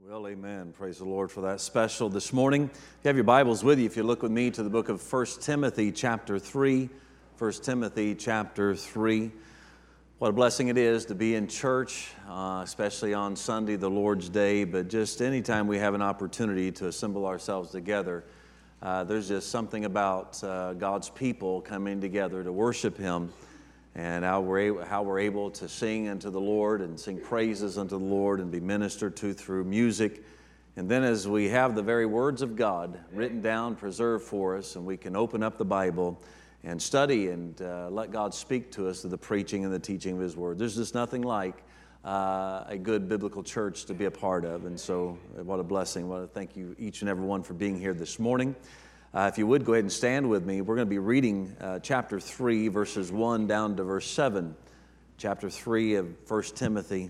Well, amen. Praise the Lord for that special this morning. If you have your Bibles with you, if you look with me to the book of 1 Timothy chapter 3, 1 Timothy chapter 3. What a blessing it is to be in church, especially on Sunday, the Lord's Day, but just anytime we have an opportunity to assemble ourselves together, there's just something about God's people coming together to worship Him, and how we're able to sing unto the Lord and sing praises unto the Lord and be ministered to through music. And then as we have the very words of God written down, preserved for us, and we can open up the Bible and study and let God speak to us through the preaching and the teaching of His Word. There's just nothing like a good biblical church to be a part of. And so what a blessing. I want to thank you each and every one for being here this morning. If you would, go ahead and stand with me. We're going to be reading chapter 3, verses 1 down to verse 7. Chapter 3 of 1 Timothy.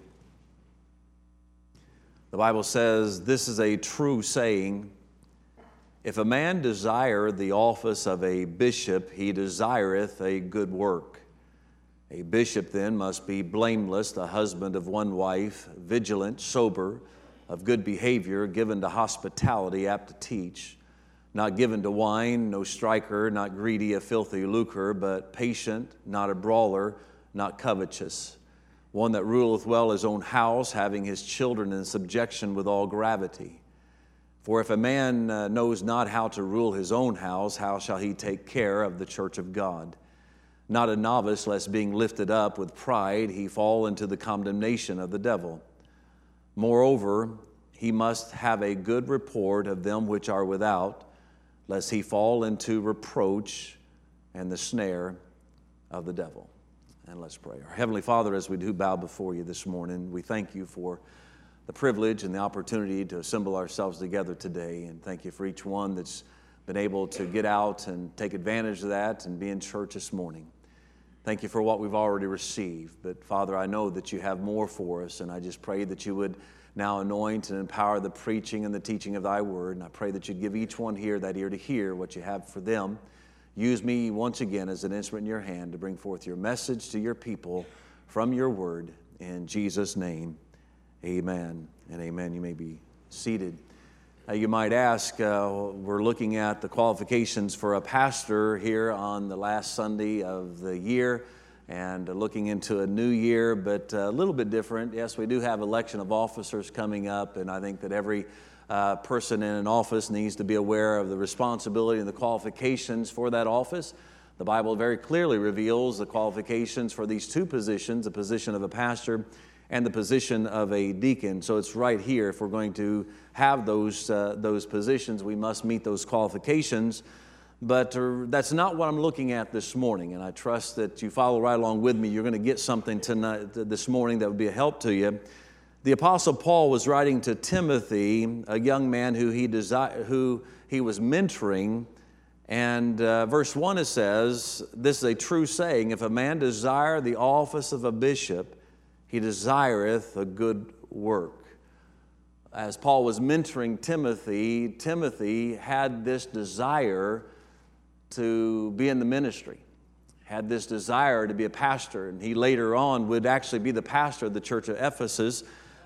The Bible says, "This is a true saying, if a man desire the office of a bishop, he desireth a good work. A bishop then must be blameless, the husband of one wife, vigilant, sober, of good behavior, given to hospitality, apt to teach, not given to wine, no striker, not greedy of filthy lucre, but patient, not a brawler, not covetous. One that ruleth well his own house, having his children in subjection with all gravity. For if a man knows not how to rule his own house, how shall he take care of the church of God? Not a novice, lest being lifted up with pride, he fall into the condemnation of the devil. Moreover, he must have a good report of them which are without, lest he fall into reproach and the snare of the devil." And let's pray. Our Heavenly Father, as we do bow before you this morning, we thank you for the privilege and the opportunity to assemble ourselves together today. And thank you for each one that's been able to get out and take advantage of that and be in church this morning. Thank you for what we've already received. But Father, I know that you have more for us, and I just pray that you would now anoint and empower the preaching and the teaching of thy word. And I pray that you'd give each one here that ear to hear what you have for them. Use me once again as an instrument in your hand to bring forth your message to your people from your word. In Jesus' name, amen and amen. You may be seated. You might ask, we're looking at the qualifications for a pastor here on the last Sunday of the year, and looking into a new year, but a little bit different. Yes, we do have election of officers coming up, and I think that every person in an office needs to be aware of the responsibility and the qualifications for that office. The Bible very clearly reveals the qualifications for these two positions, the position of a pastor and the position of a deacon. So it's right here. If we're going to have those positions, we must meet those qualifications. But that's not what I'm looking at this morning, and I trust that you follow right along with me. You're going to get something tonight, this morning, that would be a help to you. The Apostle Paul was writing to Timothy, a young man who he was mentoring, and verse 1 it says, "This is a true saying, if a man desire the office of a bishop, he desireth a good work." As Paul was mentoring Timothy, Timothy had this desire to be in the ministry, had this desire to be a pastor, and he later on would actually be the pastor of the church of Ephesus.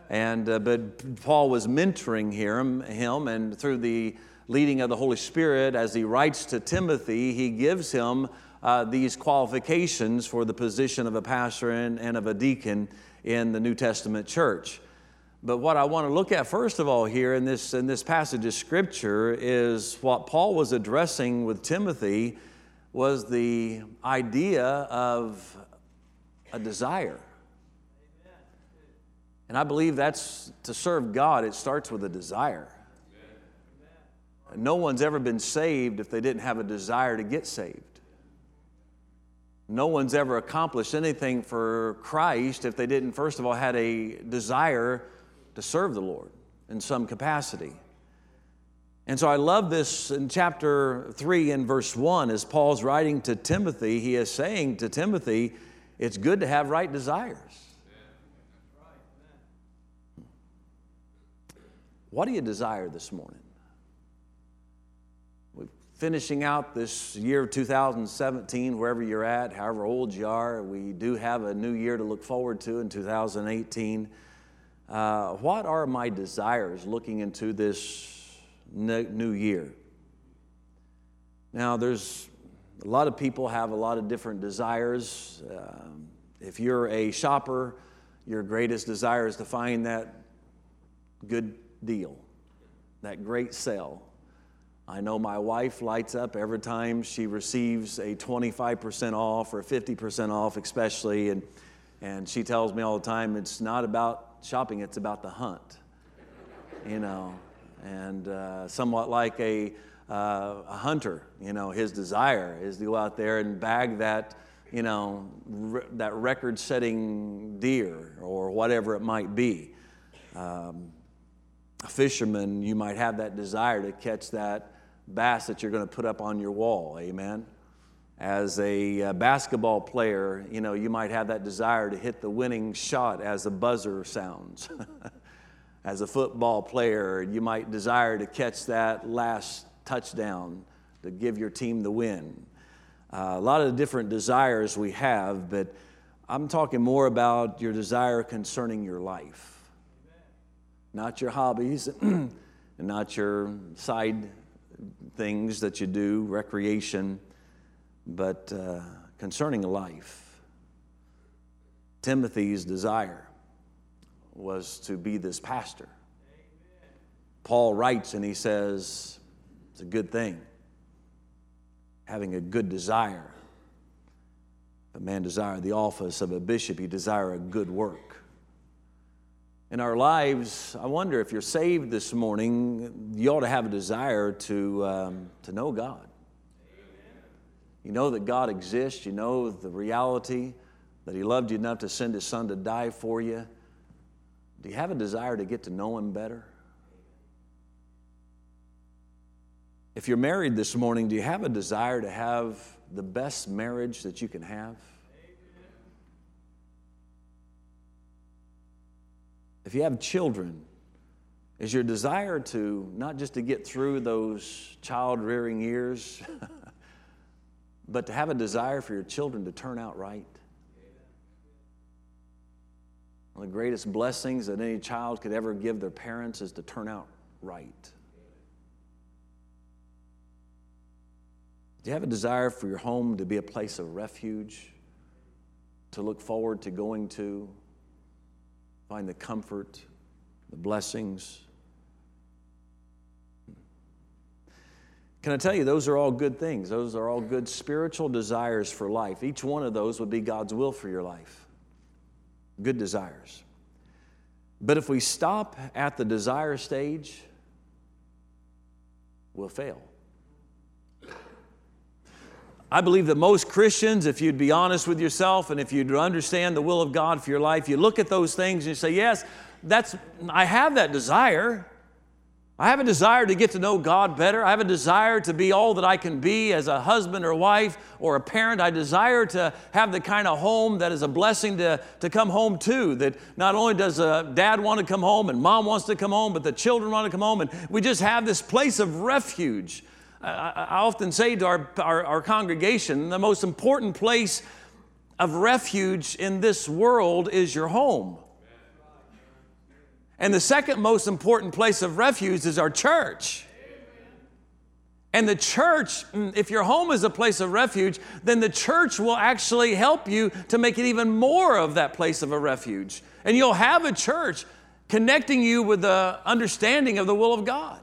But Paul was mentoring him, and through the leading of the Holy Spirit, as he writes to Timothy, he gives him these qualifications for the position of a pastor and of a deacon in the New Testament church. But what I want to look at first of all here in this passage of Scripture is what Paul was addressing with Timothy was the idea of a desire. And I believe that's to serve God, it starts with a desire. No one's ever been saved if they didn't have a desire to get saved. No one's ever accomplished anything for Christ if they didn't, first of all, had a desire to serve the Lord in some capacity. And so I love this in chapter 3 and verse 1, as Paul's writing to Timothy, he is saying to Timothy, it's good to have right desires. What do you desire this morning? We're finishing out this year of 2017, wherever you're at, however old you are. We do have a new year to look forward to in 2018. what are my desires looking into this new year? Now, there's a lot of people have a lot of different desires. If you're a shopper, your greatest desire is to find that good deal, that great sale. I know my wife lights up every time she receives a 25% off or 50% off especially, and she tells me all the time, it's not about shopping, it's about the hunt, and somewhat like a hunter, his desire is to go out there and bag that, that record-setting deer or whatever it might be. A fisherman, you might have that desire to catch that bass that you're going to put up on your wall, amen? As a basketball player, you might have that desire to hit the winning shot as the buzzer sounds. As a football player, you might desire to catch that last touchdown to give your team the win. A lot of different desires we have, but I'm talking more about your desire concerning your life. Not your hobbies and not your side things that you do, recreation, but concerning life. Timothy's desire was to be this pastor. Paul writes and he says, it's a good thing, having a good desire. If a man desire the office of a bishop, he desire a good work. In our lives, I wonder if you're saved this morning, you ought to have a desire to know God. You know that God exists. You know the reality that He loved you enough to send His Son to die for you. Do you have a desire to get to know Him better? If you're married this morning, do you have a desire to have the best marriage that you can have? If you have children, is your desire to not just to get through those child-rearing years, but to have a desire for your children to turn out right? One of the greatest blessings that any child could ever give their parents is to turn out right. Do you have a desire for your home to be a place of refuge, to look forward to going to, find the comfort, the blessings? Can I tell you, those are all good things. Those are all good spiritual desires for life. Each one of those would be God's will for your life. Good desires. But if we stop at the desire stage, we'll fail. I believe that most Christians, if you'd be honest with yourself and if you'd understand the will of God for your life, you look at those things and you say, yes, I have that desire. I have a desire to get to know God better. I have a desire to be all that I can be as a husband or wife or a parent. I desire to have the kind of home that is a blessing to come home to, that not only does dad want to come home and mom wants to come home, but the children want to come home, and we just have this place of refuge. I often say to our congregation, the most important place of refuge in this world is your home. And the second most important place of refuge is our church. And the church, if your home is a place of refuge, then the church will actually help you to make it even more of that place of a refuge. And you'll have a church connecting you with the understanding of the will of God.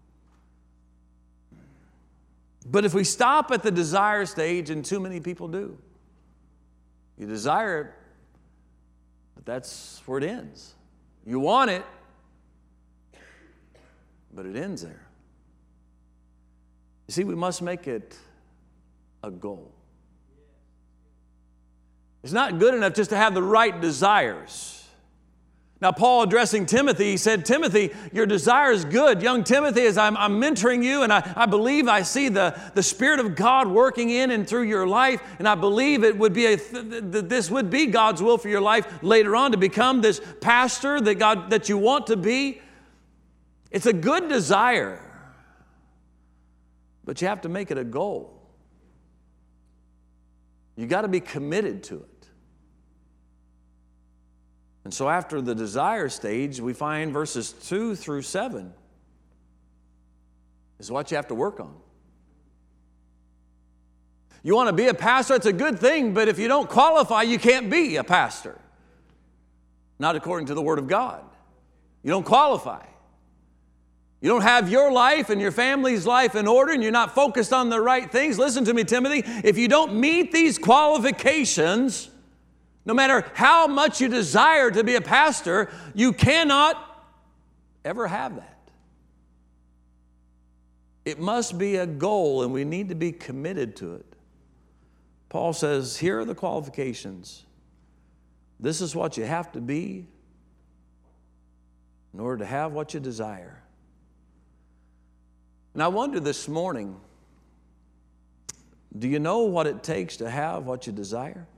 But if we stop at the desire stage, and too many people do, you desire it, but that's where it ends. You want it, but it ends there. You see, we must make it a goal. It's not good enough just to have the right desires. Now, Paul addressing Timothy, he said, Timothy, your desire is good. Young Timothy, as I'm mentoring you, and I believe I see the Spirit of God working in and through your life, and I believe it would be this would be God's will for your life later on, to become this pastor that you want to be. It's a good desire, but you have to make it a goal. You got to be committed to it. And so after the desire stage, we find verses 2 through 7 is what you have to work on. You want to be a pastor, it's a good thing, but if you don't qualify, you can't be a pastor. Not according to the Word of God. You don't qualify. You don't have your life and your family's life in order, and you're not focused on the right things. Listen to me, Timothy. If you don't meet these qualifications, no matter how much you desire to be a pastor, you cannot ever have that. It must be a goal, and we need to be committed to it. Paul says, here are the qualifications. This is what you have to be in order to have what you desire. And I wonder this morning, do you know what it takes to have what you desire?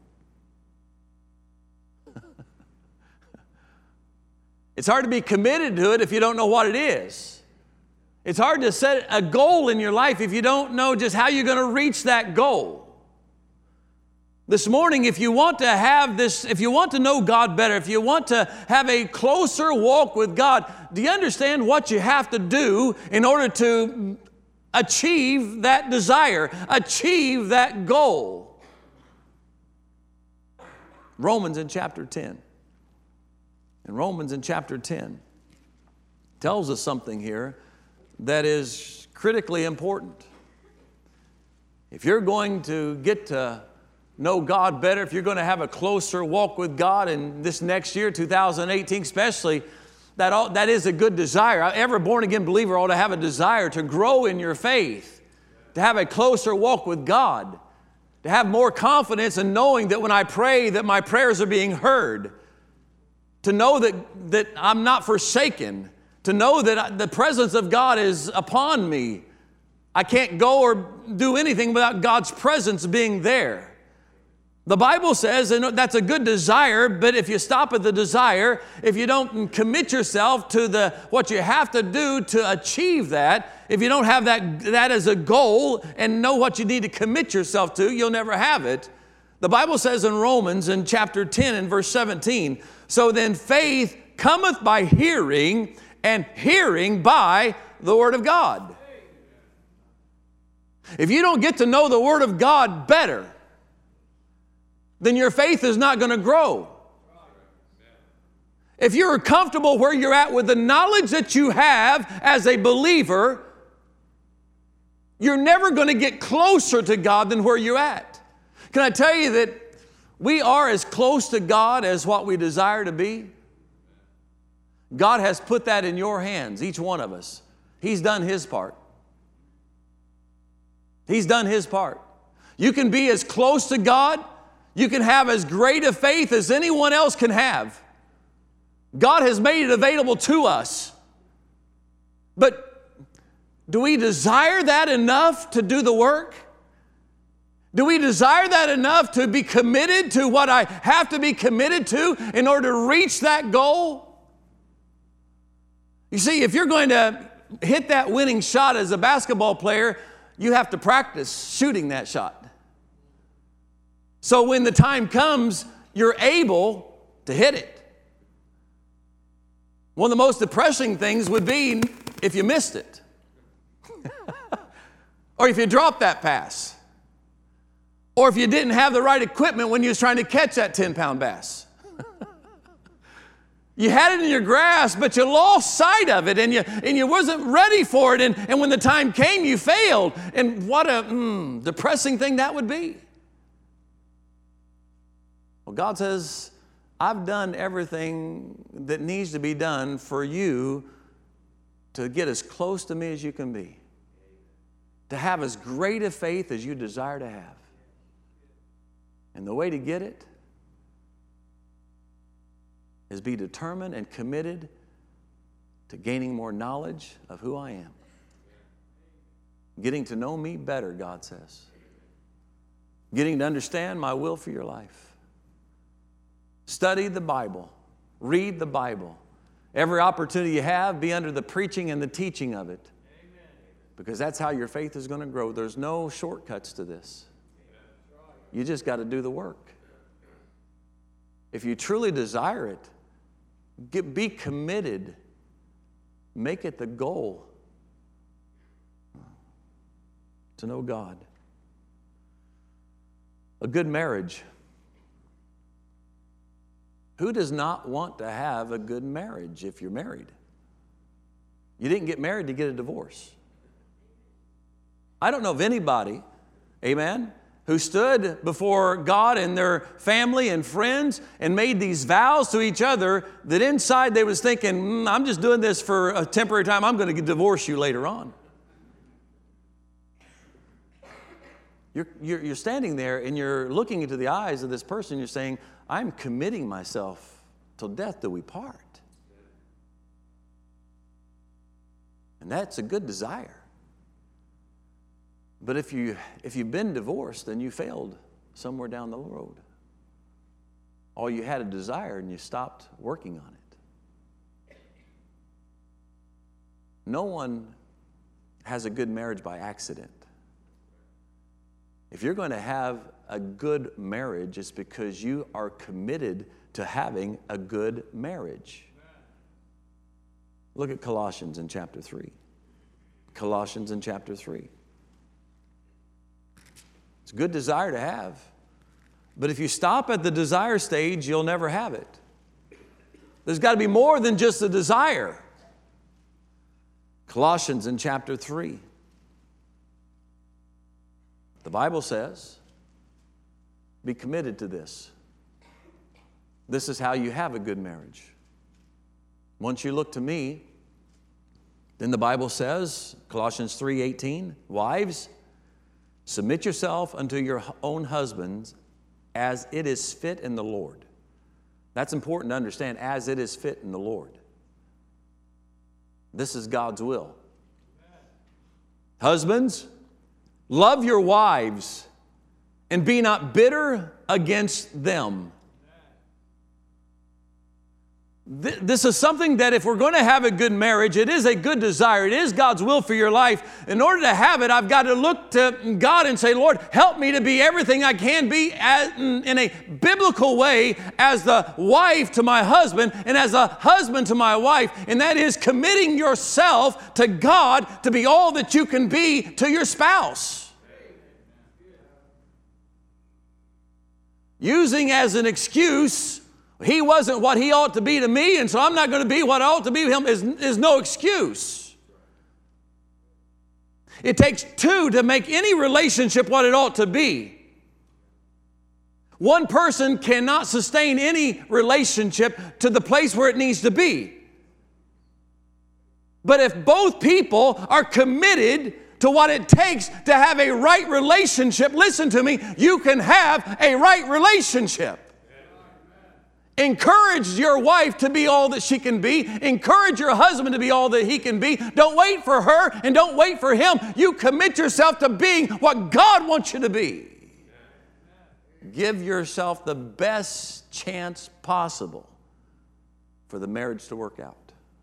It's hard to be committed to it if you don't know what it is. It's hard to set a goal in your life if you don't know just how you're going to reach that goal. This morning, if you want to have this, if you want to know God better, if you want to have a closer walk with God, do you understand what you have to do in order to achieve that desire, achieve that goal? Romans in chapter 10. And Romans in chapter 10 tells us something here that is critically important. If you're going to get to know God better, if you're going to have a closer walk with God in this next year, 2018 especially, that is a good desire. Every born-again believer ought to have a desire to grow in your faith, to have a closer walk with God, to have more confidence in knowing that when I pray that my prayers are being heard, to know that I'm not forsaken, to know that the presence of God is upon me. I can't go or do anything without God's presence being there. The Bible says, and that's a good desire, but if you stop at the desire, if you don't commit yourself to what you have to do to achieve that, if you don't have that as a goal and know what you need to commit yourself to, you'll never have it. The Bible says in Romans in chapter 10 and verse 17, so then faith cometh by hearing, and hearing by the Word of God. If you don't get to know the Word of God better, then your faith is not going to grow. If you're comfortable where you're at with the knowledge that you have as a believer, you're never going to get closer to God than where you're at. Can I tell you that we are as close to God as what we desire to be? God has put that in your hands, each one of us. He's done His part. He's done His part. You can be as close to God. You can have as great a faith as anyone else can have. God has made it available to us. But do we desire that enough to do the work? Do we desire that enough to be committed to what I have to be committed to in order to reach that goal? You see, if you're going to hit that winning shot as a basketball player, you have to practice shooting that shot. So when the time comes, you're able to hit it. One of the most depressing things would be if you missed it. Or if you dropped that pass. Or if you didn't have the right equipment when you was trying to catch that 10-pound bass. You had it in your grasp, but you lost sight of it, and you wasn't ready for it, and when the time came, you failed. And what a depressing thing that would be. Well, God says, I've done everything that needs to be done for you to get as close to me as you can be, to have as great a faith as you desire to have. And the way to get it is be determined and committed to gaining more knowledge of who I am. Getting to know me better, God says. Getting to understand my will for your life. Study the Bible. Read the Bible. Every opportunity you have, be under the preaching and the teaching of it. Because that's how your faith is going to grow. There's no shortcuts to this. You just got to do the work. If you truly desire it, Be committed. Make it the goal to know God. A good marriage. Who does not want to have a good marriage if you're married? You didn't get married to get a divorce. I don't know of anybody, amen, who stood before God and their family and friends and made these vows to each other that inside they was thinking, I'm just doing this for a temporary time. I'm going to divorce you later on. You're standing there and you're looking into the eyes of this person. You're saying, I'm committing myself till death do we part. And that's a good desire. But if you've been divorced, then you failed somewhere down the road. Or you had a desire and you stopped working on it. No one has a good marriage by accident. If you're going to have a good marriage, it's because you are committed to having a good marriage. Look at Colossians in chapter 3. Colossians in chapter 3. It's a good desire to have. But if you stop at the desire stage, you'll never have it. There's got to be more than just a desire. Colossians in chapter 3. The Bible says, be committed to this. This is how you have a good marriage. Once you look to me, then the Bible says, Colossians 3:18, wives, submit yourself unto your own husbands as it is fit in the Lord. That's important to understand, as it is fit in the Lord. This is God's will. Husbands, love your wives and be not bitter against them. This is something that if we're going to have a good marriage, it is a good desire. It is God's will for your life. In order to have it, I've got to look to God and say, Lord, help me to be everything I can be in a biblical way as the wife to my husband and as a husband to my wife. And that is committing yourself to God to be all that you can be to your spouse. Using as an excuse, he wasn't what he ought to be to me, and so I'm not going to be what I ought to be to him is no excuse. It takes two to make any relationship what it ought to be. One person cannot sustain any relationship to the place where it needs to be. But if both people are committed to what it takes to have a right relationship, listen to me, you can have a right relationship. Encourage your wife to be all that she can be. Encourage your husband to be all that he can be. Don't wait for her and don't wait for him. You commit yourself to being what God wants you to be. Give yourself the best chance possible for the marriage to work out.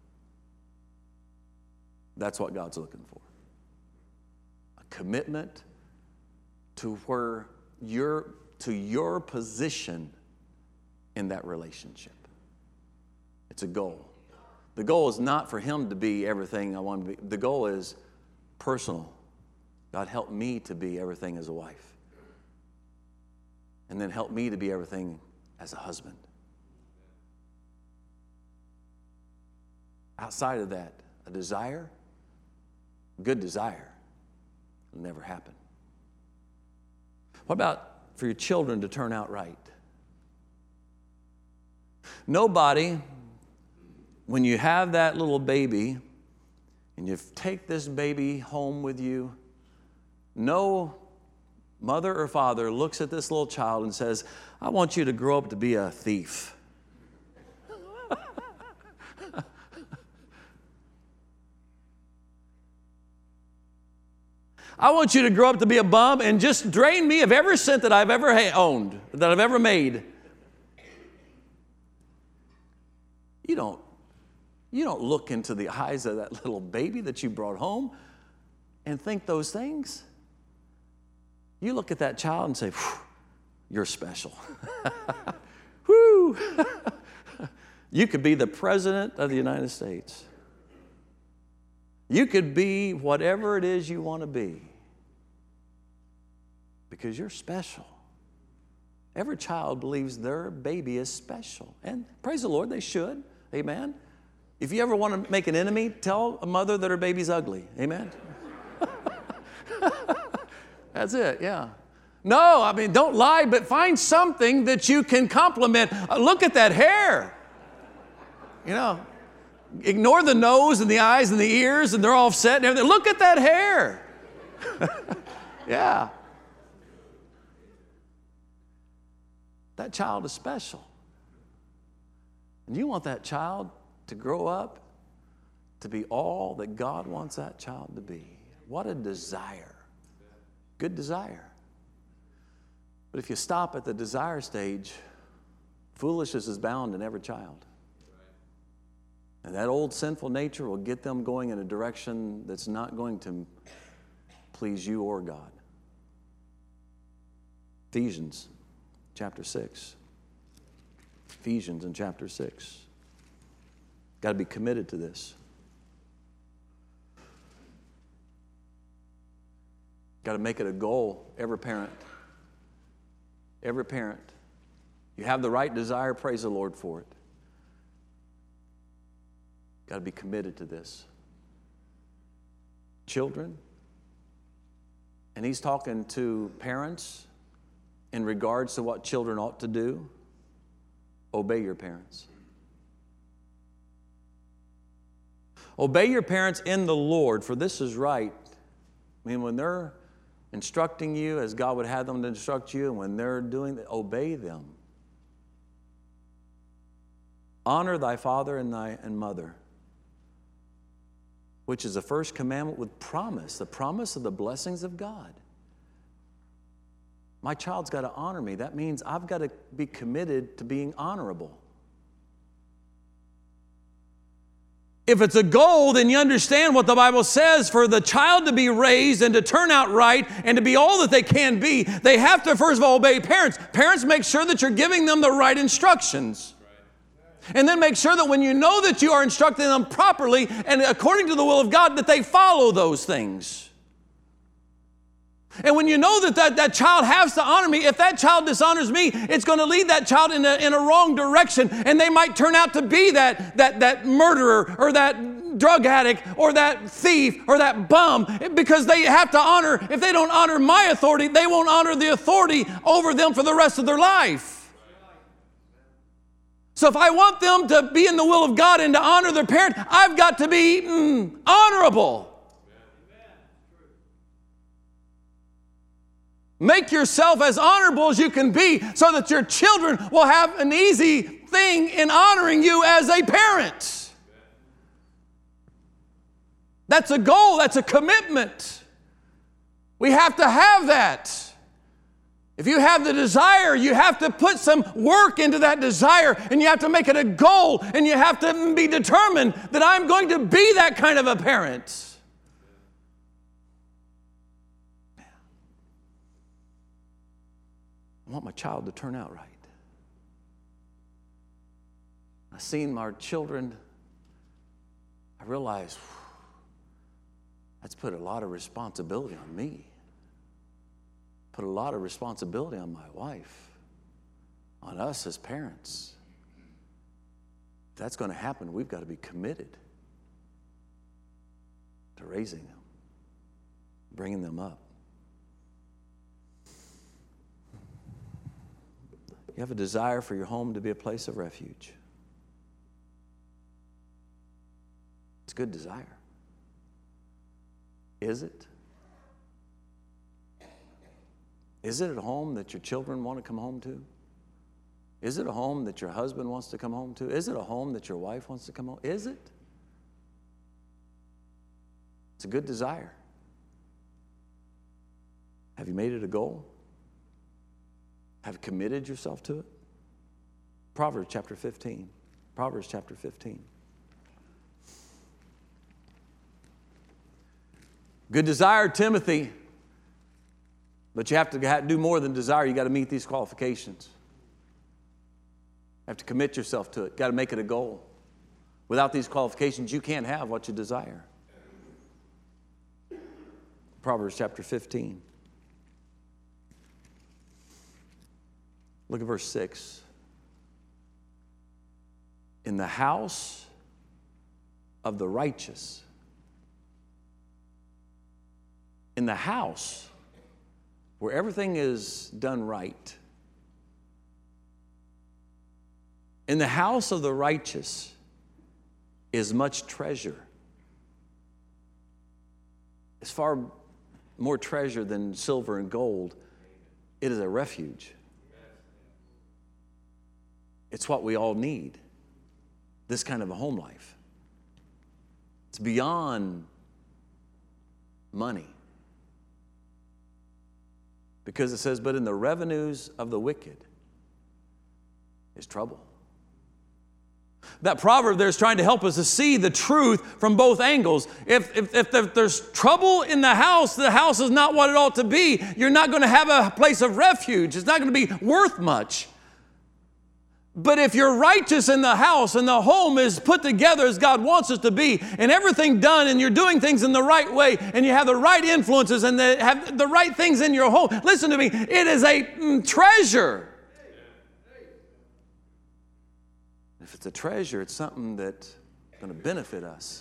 That's what God's looking for. A commitment to where your position in that relationship. It's a goal. The goal is not for him to be everything I want to be. The goal is personal. God, help me to be everything as a wife. And then help me to be everything as a husband. Outside of that, a desire, good desire, will never happen. What about for your children to turn out right? Nobody, when you have that little baby and you take this baby home with you, no mother or father looks at this little child and says, I want you to grow up to be a thief. I want you to grow up to be a bum and just drain me of every cent that I've ever owned, that I've ever made. You don't look into the eyes of that little baby that you brought home and think those things. You look at that child and say, you're special. Whew. You could be the President of the United States. You could be whatever it is you want to be because you're special. Every child believes their baby is special. And praise the Lord, they should. Amen. If you ever want to make an enemy, tell a mother that her baby's ugly. Amen. That's it, yeah. No, I mean, don't lie, but find something that you can compliment. Look at that hair. You know, ignore the nose and the eyes and the ears, and they're all set and everything. Look at that hair. Yeah. That child is special. And you want that child to grow up to be all that God wants that child to be. What a desire. Good desire. But if you stop at the desire stage, foolishness is bound in every child. And that old sinful nature will get them going in a direction that's not going to please you or God. Ephesians chapter 6. Ephesians in chapter 6. Got to be committed to this. Got to make it a goal, every parent. Every parent. You have the right desire, praise the Lord for it. Got to be committed to this. Children, and he's talking to parents in regards to what children ought to do. Obey your parents. Obey your parents in the Lord, for this is right. I mean, when they're instructing you as God would have them to instruct you, and when they're doing that, obey them. Honor thy father and mother, which is the first commandment with promise, the promise of the blessings of God. My child's got to honor me. That means I've got to be committed to being honorable. If it's a goal, then you understand what the Bible says. For the child to be raised and to turn out right and to be all that they can be, they have to first of all obey parents. Parents, make sure that you're giving them the right instructions. And then make sure that when you know that you are instructing them properly and according to the will of God, that they follow those things. And when you know that child has to honor me, if that child dishonors me, it's going to lead that child in a wrong direction. And they might turn out to be that murderer or that drug addict or that thief or that bum, because they have to honor. If they don't honor my authority, they won't honor the authority over them for the rest of their life. So if I want them to be in the will of God and to honor their parent, I've got to be honorable. Make yourself as honorable as you can be so that your children will have an easy thing in honoring you as a parent. That's a goal. That's a commitment. We have to have that. If you have the desire, you have to put some work into that desire, and you have to make it a goal, and you have to be determined that I'm going to be that kind of a parent. I want my child to turn out right. I've seen our children, I realize that's put a lot of responsibility on me. Put a lot of responsibility on my wife, on us as parents. If that's going to happen, we've got to be committed to raising them, bringing them up. You have a desire for your home to be a place of refuge. It's a good desire. Is it? Is it a home that your children want to come home to? Is it a home that your husband wants to come home to? Is it a home that your wife wants to come home? Is it? It's a good desire. Have you made it a goal? Have you committed yourself to it? Proverbs chapter 15. Proverbs chapter 15. Good desire, Timothy. But you have to do more than desire. You got to meet these qualifications. have to commit yourself to it. Got to make it a goal. Without these qualifications, you can't have what you desire. Proverbs chapter 15. Look at verse 6. In the house of the righteous, in the house where everything is done right, in the house of the righteous is much treasure. It's far more treasure than silver and gold. It is a refuge. It's what we all need, this kind of a home life. It's beyond money. Because it says, but in the revenues of the wicked is trouble. That proverb there is trying to help us to see the truth from both angles. If there's trouble in the house is not what it ought to be. You're not going to have a place of refuge. It's not going to be worth much. But if you're righteous in the house and the home is put together as God wants it to be, and everything done, and you're doing things in the right way, and you have the right influences and have the right things in your home, listen to me, it is a treasure. If it's a treasure, it's something that's going to benefit us.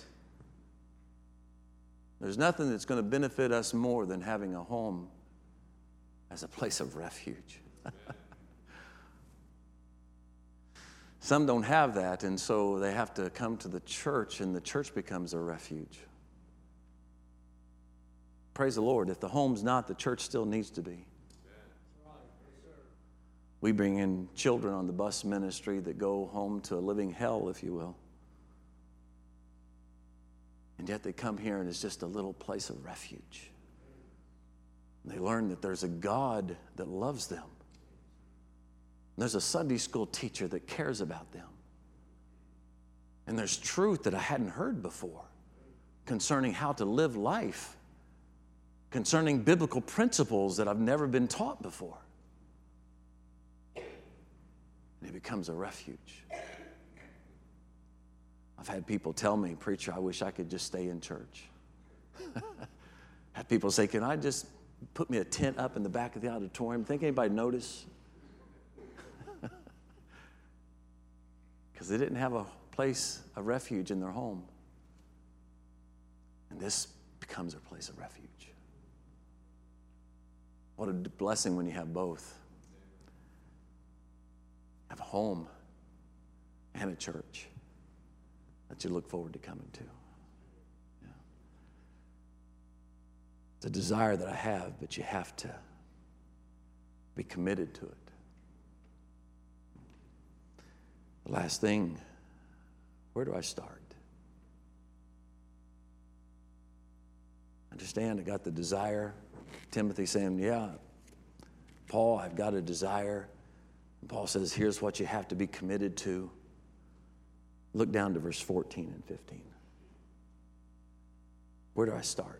There's nothing that's going to benefit us more than having a home as a place of refuge. Some don't have that, and so they have to come to the church, and the church becomes a refuge. Praise the Lord. If the home's not, the church still needs to be. We bring in children on the bus ministry that go home to a living hell, if you will. And yet they come here, and it's just a little place of refuge. And they learn that there's a God that loves them. There's a Sunday school teacher that cares about them. And there's truth that I hadn't heard before concerning how to live life, concerning biblical principles that I've never been taught before. And it becomes a refuge. I've had people tell me, preacher, I wish I could just stay in church. Had people say, can I just put me a tent up in the back of the auditorium? Think anybody notice? Because they didn't have a place of refuge in their home. And this becomes their place of refuge. What a blessing when you have both. Have a home and a church that you look forward to coming to. Yeah. It's a desire that I have, but you have to be committed to it. The last thing, where do I start? Understand, I got the desire. Timothy saying, yeah, Paul, I've got a desire. And Paul says, here's what you have to be committed to. Look down to verse 14 and 15. Where do I start?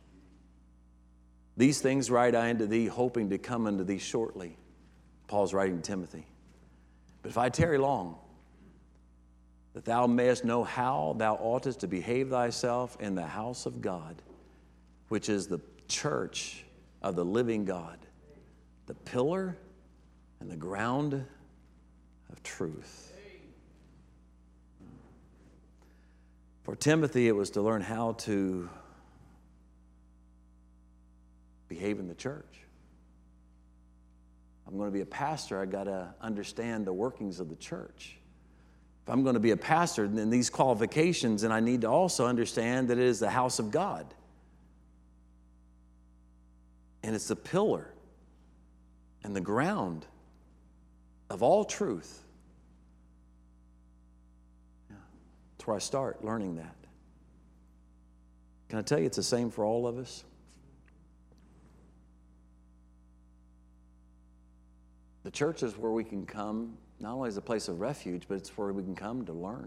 These things write I unto thee, hoping to come unto thee shortly. Paul's writing to Timothy. But if I tarry long, that thou mayest know how thou oughtest to behave thyself in the house of God, which is the church of the living God, the pillar and the ground of truth. For Timothy, it was to learn how to behave in the church. I'm going to be a pastor, I got to understand the workings of the church. If I'm going to be a pastor, then these qualifications, and I need to also understand that it is the house of God. And it's the pillar and the ground of all truth. Yeah. That's where I start learning that. Can I tell you it's the same for all of us? The church is where we can come, not only as a place of refuge, but it's where we can come to learn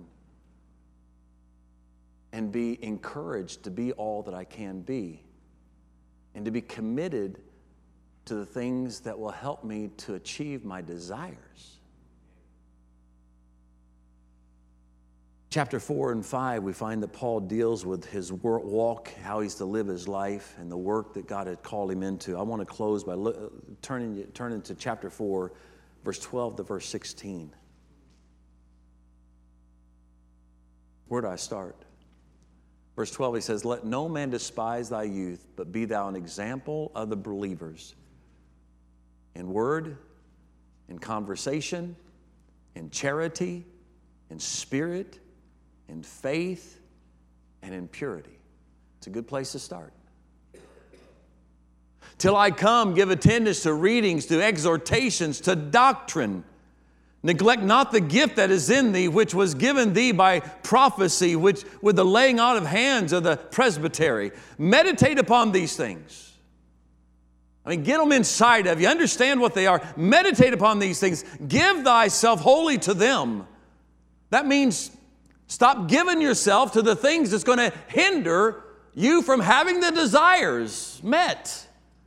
and be encouraged to be all that I can be and to be committed to the things that will help me to achieve my desires. Chapter 4 and 5, we find that Paul deals with his walk, how he's to live his life, and the work that God had called him into. I want to close by turning to chapter 4, verse 12 to verse 16. Where do I start? Verse 12, he says, "Let no man despise thy youth, but be thou an example of the believers in word, in conversation, in charity, in spirit, in faith, and in purity." It's a good place to start. "Till I come, give attendance to readings, to exhortations, to doctrine. Neglect not the gift that is in thee, which was given thee by prophecy, which with the laying on of hands of the presbytery. Meditate upon these things." I mean, get them inside of you. Understand what they are. Meditate upon these things. Give thyself wholly to them. That means stop giving yourself to the things that's going to hinder you from having the desires met.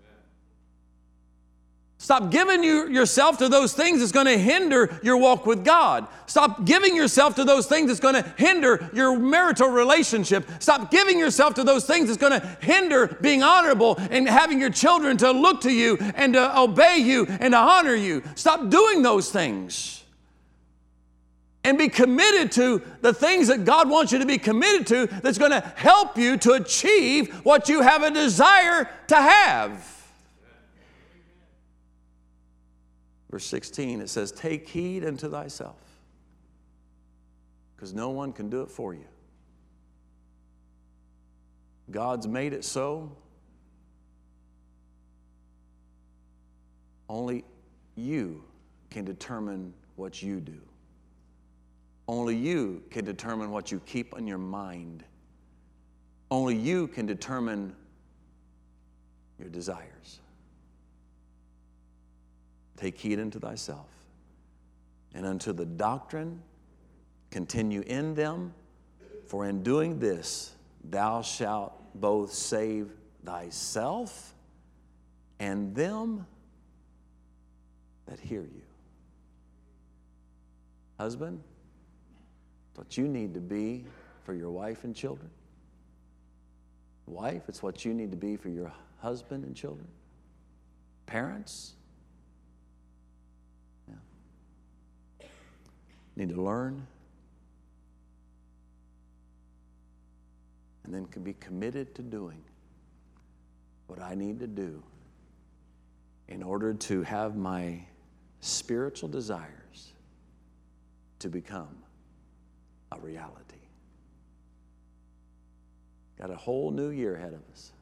Stop giving yourself to those things that's going to hinder your walk with God. Stop giving yourself to those things that's going to hinder your marital relationship. Stop giving yourself to those things that's going to hinder being honorable and having your children to look to you and to obey you and to honor you. Stop doing those things. And be committed to the things that God wants you to be committed to that's going to help you to achieve what you have a desire to have. Verse 16, it says, "Take heed unto thyself, because no one can do it for you." God's made it so. Only you can determine what you do. Only you can determine what you keep on your mind. Only you can determine your desires. "Take heed unto thyself, and unto the doctrine continue in them, for in doing this thou shalt both save thyself and them that hear you." Husband, it's what you need to be for your wife and children. Wife, it's what you need to be for your husband and children. Parents, need to learn and then can be committed to doing what I need to do in order to have my spiritual desires to become a reality. Got a whole new year ahead of us.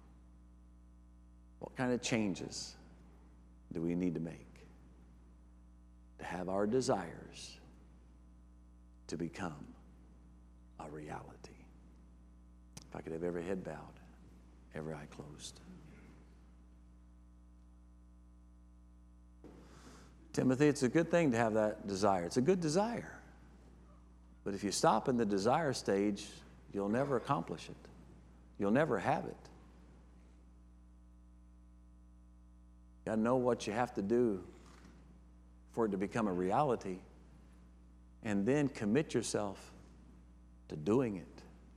What kind of changes do we need to make to have our desires to become a reality? If I could have every head bowed, every eye closed. Timothy, it's a good thing to have that desire. It's a good desire. But if you stop in the desire stage, you'll never accomplish it. You'll never have it. You got to know what you have to do for it to become a reality, and then commit yourself to doing it.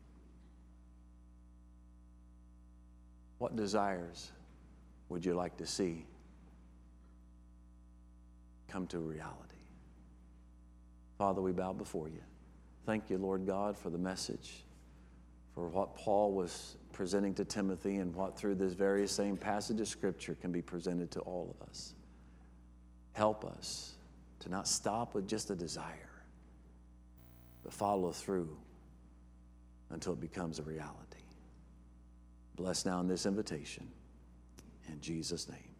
What desires would you like to see come to reality? Father, we bow before you. Thank you, Lord God, for the message, for what Paul was presenting to Timothy, and what through this very same passage of Scripture can be presented to all of us. Help us to not stop with just a desire, but follow through until it becomes a reality. Bless now in this invitation. In Jesus' name.